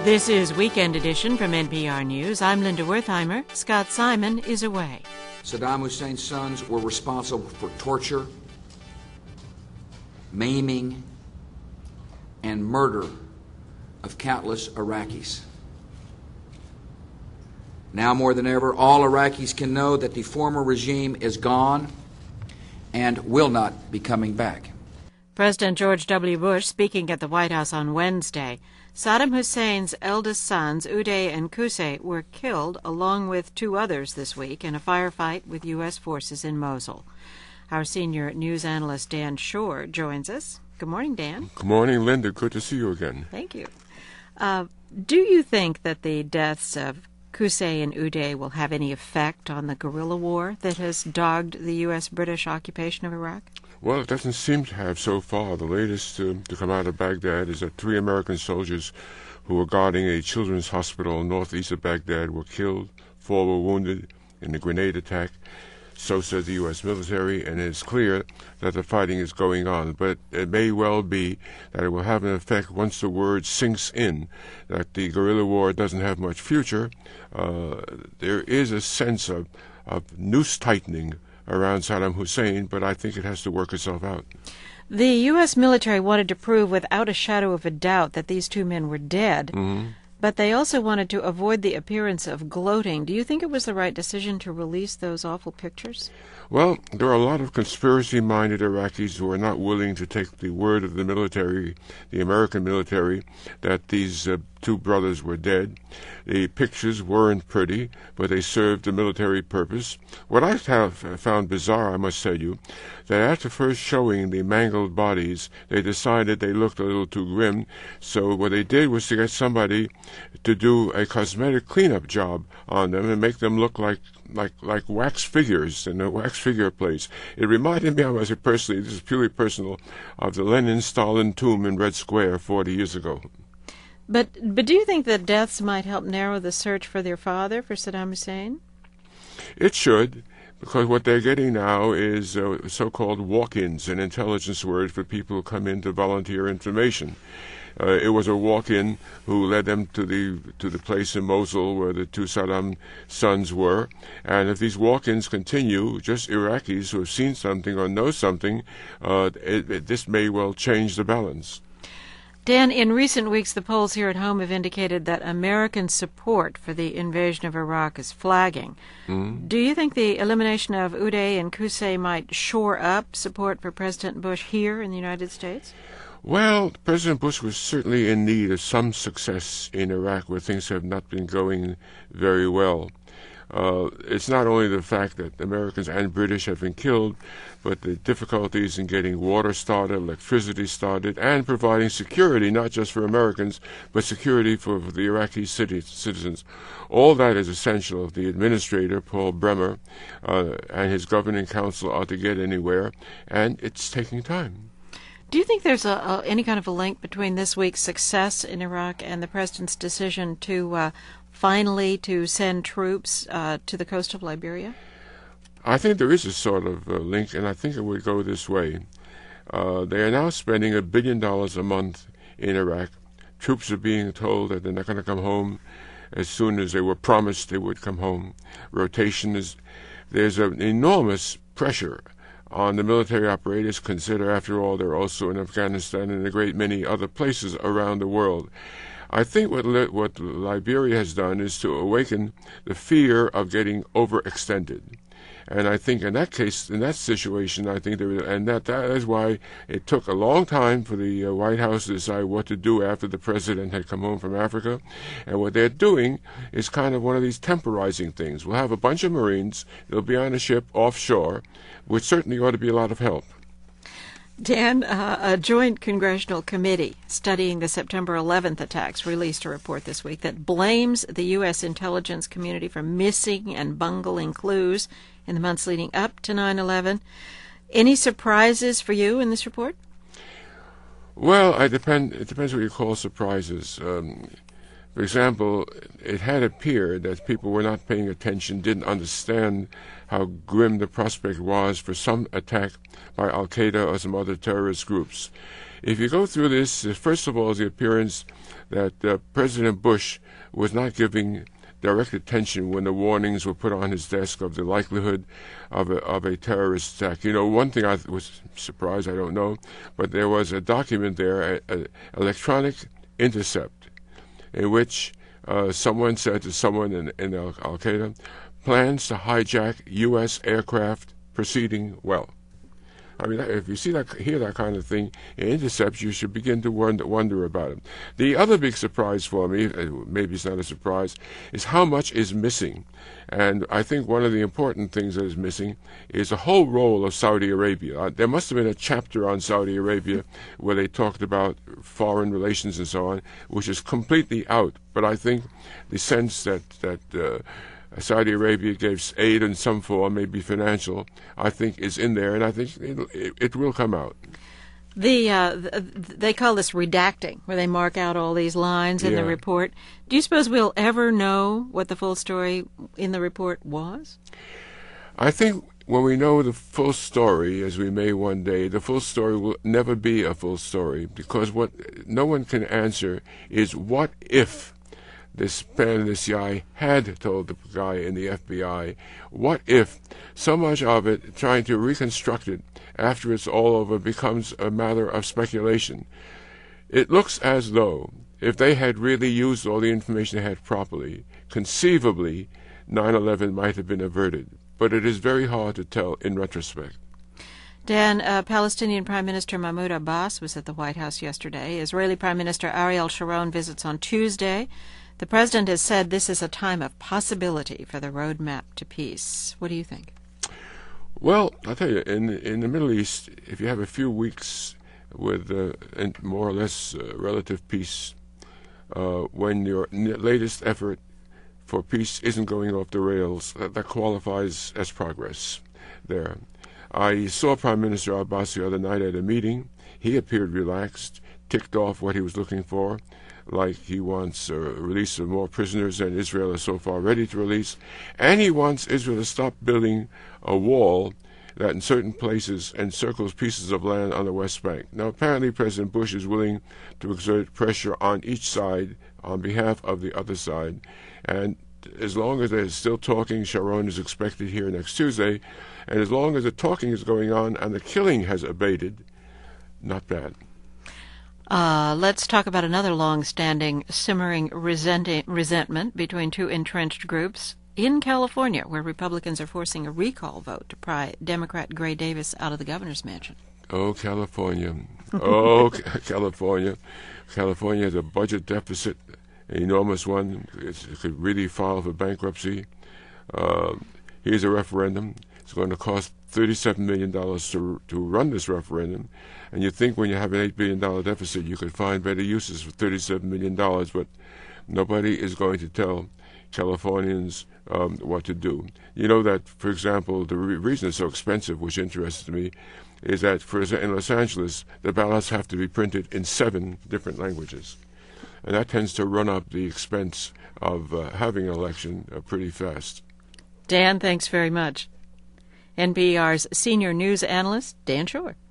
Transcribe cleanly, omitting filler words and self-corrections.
This is Weekend Edition from NPR News. I'm Linda Wertheimer. Scott Simon is away. Saddam Hussein's sons were responsible for torture, maiming, and murder of countless Iraqis. Now more than ever, all Iraqis can know that the former regime is gone and will not be coming back. President George W. Bush speaking at the White House on Wednesday. Saddam Hussein's eldest sons, Uday and Qusay, were killed along with two others this week in a firefight with U.S. forces in Mosul. Our senior news analyst Dan Shore joins us. Good morning, Dan. Good morning, Linda. Good to see you again. Thank you. Do you think that the deaths of Qusay and Uday will have any effect on the guerrilla war that has dogged the U.S.-British occupation of Iraq? Well, it doesn't seem to have so far. The latest to come out of Baghdad is that 3 American soldiers who were guarding a children's hospital northeast of Baghdad were killed, 4 were wounded in a grenade attack. So says the U.S. military, and it's clear that the fighting is going on. But it may well be that it will have an effect once the word sinks in that the guerrilla war doesn't have much future. There is a sense of noose tightening around Saddam Hussein, but I think it has to work itself out. The U.S. military wanted to prove without a shadow of a doubt that these 2 men were dead, but they also wanted to avoid the appearance of gloating. Do you think it was the right decision to release those awful pictures? Well, there are a lot of conspiracy-minded Iraqis who are not willing to take the word of the military, the American military, that these 2 brothers were dead. The pictures weren't pretty, but they served a military purpose. What I have found bizarre, I must tell you, that after first showing the mangled bodies, they decided they looked a little too grim, so what they did was to get somebody to do a cosmetic cleanup job on them and make them look like wax figures in a wax figure place. It reminded me, I must say personally, this is purely personal, of the Lenin-Stalin tomb in Red Square 40 years ago. But do you think that deaths might help narrow the search for their father, for Saddam Hussein? It should, because what they're getting now is so-called walk-ins, an intelligence word for people who come in to volunteer information. It was a walk-in who led them to the place in Mosul where the 2 Saddam sons were. And if these walk-ins continue, just Iraqis who have seen something or know something, this may well change the balance. Dan, in recent weeks, the polls here at home have indicated that American support for the invasion of Iraq is flagging. Do you think the elimination of Uday and Qusay might shore up support for President Bush here in the United States? Well, President Bush was certainly in need of some success in Iraq where things have not been going very well. It's not only the fact that Americans and British have been killed, but the difficulties in getting water started, electricity started, and providing security, not just for Americans, but security for the Iraqi citizens. All that is essential. The administrator, Paul Bremer, and his governing council ought to get anywhere, and it's taking time. Do you think there's any kind of a link between this week's success in Iraq and the president's decision to finally to send troops to the coast of Liberia? I think there is a sort of link, and I think it would go this way. They are now spending $1 billion a month in Iraq. Troops are being told that they're not going to come home as soon as they were promised they would come home. There's an enormous pressure on the military operators. Consider, after all, they're also in Afghanistan and a great many other places around the world. I think what Liberia has done is to awaken the fear of getting overextended. And I think in that case, in that situation, I think that is why it took a long time for the White House to decide what to do after the president had come home from Africa. And what they're doing is kind of one of these temporizing things. We'll have a bunch of Marines, they'll be on a ship offshore, which certainly ought to be a lot of help. Dan, a joint congressional committee studying the September 11th attacks released a report this week that blames the U.S. intelligence community for missing and bungling clues in the months leading up to 9/11. Any surprises for you in this report? Well, it depends what you call surprises. For example, it had appeared that people were not paying attention, didn't understand how grim the prospect was for some attack by Al-Qaeda or some other terrorist groups. If you go through this, first of all is the appearance that President Bush was not giving direct attention when the warnings were put on his desk of the likelihood of a terrorist attack. You know, one thing I was surprised, I don't know, but there was a document there, an electronic intercept, in which someone said to someone in Al-Qaeda, plans to hijack U.S. aircraft proceeding well. I mean, if you hear that kind of thing in intercepts, you should begin to wonder about it. The other big surprise for me, maybe it's not a surprise, is how much is missing. And I think one of the important things that is missing is the whole role of Saudi Arabia. There must have been a chapter on Saudi Arabia where they talked about foreign relations and so on, which is completely out. But I think the sense that Saudi Arabia gave aid in some form, maybe financial, I think is in there, and I think it will come out. They call this redacting, where they mark out all these lines in the report. Do you suppose we'll ever know what the full story in the report was? I think when we know the full story, as we may one day, the full story will never be a full story, because what no one can answer is what if this guy had told the guy in the FBI, what if so much of it, trying to reconstruct it after it's all over, becomes a matter of speculation. It looks as though if they had really used all the information they had properly, conceivably 9/11 might have been averted. But it is very hard to tell in retrospect. Dan, Palestinian Prime Minister Mahmoud Abbas was at the White House yesterday. Israeli Prime Minister Ariel Sharon visits on Tuesday. The president has said this is a time of possibility for the roadmap to peace. What do you think? Well, I'll tell you, in the Middle East, if you have a few weeks with more or less relative peace, when your latest effort for peace isn't going off the rails, that qualifies as progress there. I saw Prime Minister Abbas the other night at a meeting. He appeared relaxed, ticked off what he was looking for, like he wants a release of more prisoners than Israel is so far ready to release, and he wants Israel to stop building a wall that in certain places encircles pieces of land on the West Bank. Now, apparently President Bush is willing to exert pressure on each side on behalf of the other side, and as long as they're still talking, Sharon is expected here next Tuesday, and as long as the talking is going on and the killing has abated, not bad. Let's talk about another long-standing, simmering resentment between two entrenched groups in California, where Republicans are forcing a recall vote to pry Democrat Gray Davis out of the governor's mansion. Oh, California. Oh, California. California has a budget deficit, an enormous one. It could really file for bankruptcy. Here's a referendum. It's going to cost $37 million to run this referendum. And you'd think when you have an $8 billion deficit, you could find better uses for $37 million, but nobody is going to tell Californians what to do. You know that, for example, the reason it's so expensive, which interests me, is that in Los Angeles, the ballots have to be printed in 7 different languages. And that tends to run up the expense of having an election pretty fast. Dan, thanks very much. NPR's senior news analyst, Dan Shore.